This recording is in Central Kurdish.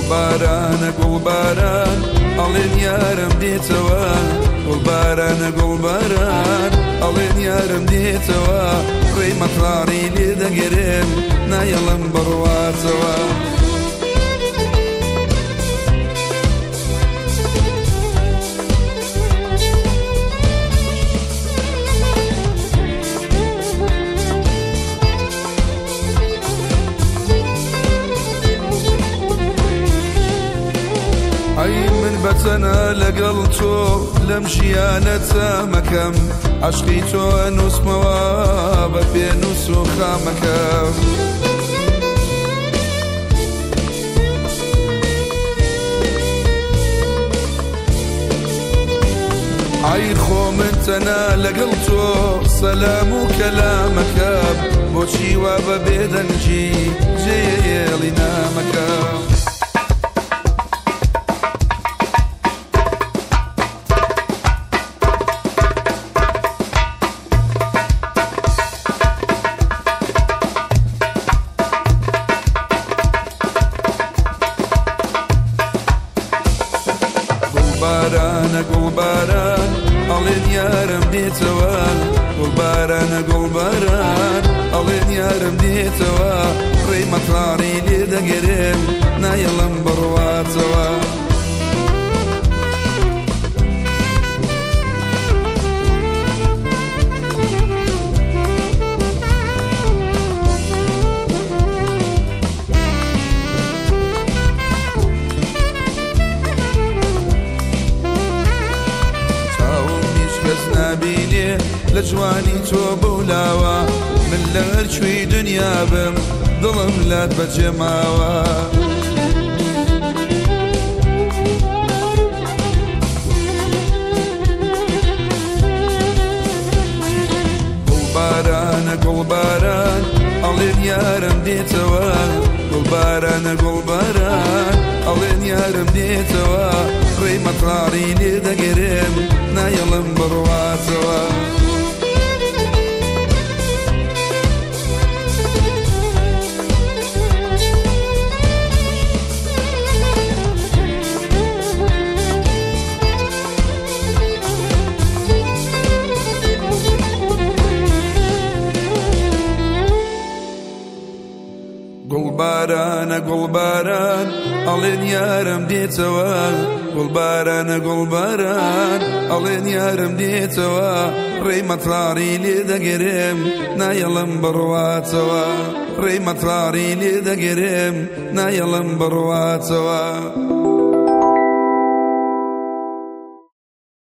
گوڵبارانە گوڵباران ئەڵێن یارم دێتەوە گوڵبارانە گوڵباران ئەڵێن یارم دێتەوە ڕێی مەتراڕی لێ دەگەرێم نایەڵم بڕواتەوە من بەتەنە لەگەڵ تۆ لەم ژیانەتە مەکەم عەشقی تۆ نووسمەوە بە پێنووس و خامەکەم ئای خۆ من تەنە لەگەڵ تۆ سەلام و کەلامەکەم بۆچی وا بە بێدەنگی جێڵی نامەکەم گوڵبارانە گوڵباران ئەڵێن یارم دێتەوە گوڵبارانە گوڵباران ئەڵێن یارم دێتەوە ڕێی مەتراڕی لێ دەگەرێم نایەڵم بڕواتەوە نابینێ لە جوانی تۆ بولاوە من لە هەرچووی دنیا بم دڵم لات بەجێماوە گوڵبارانە گوڵباران ئەڵێن یارم دێتەوە گوڵبارانە گوڵباران ئەڵێن یارم دێتەوە ڕێی مەتراڕی لێ دەگەرێم نایەڵم بڕواتەوە گوڵبارانە گوڵباران ئەڵێن یارم دێتەوە گوڵبارانە گوڵباران ئەڵێن یارم دێتەوە ڕێی مەتراڕی لێ دەگەرێم نایەڵم بڕواتەوە ڕێی مەتراڕی لێ دەگەرێم نایەڵم بڕواتەوە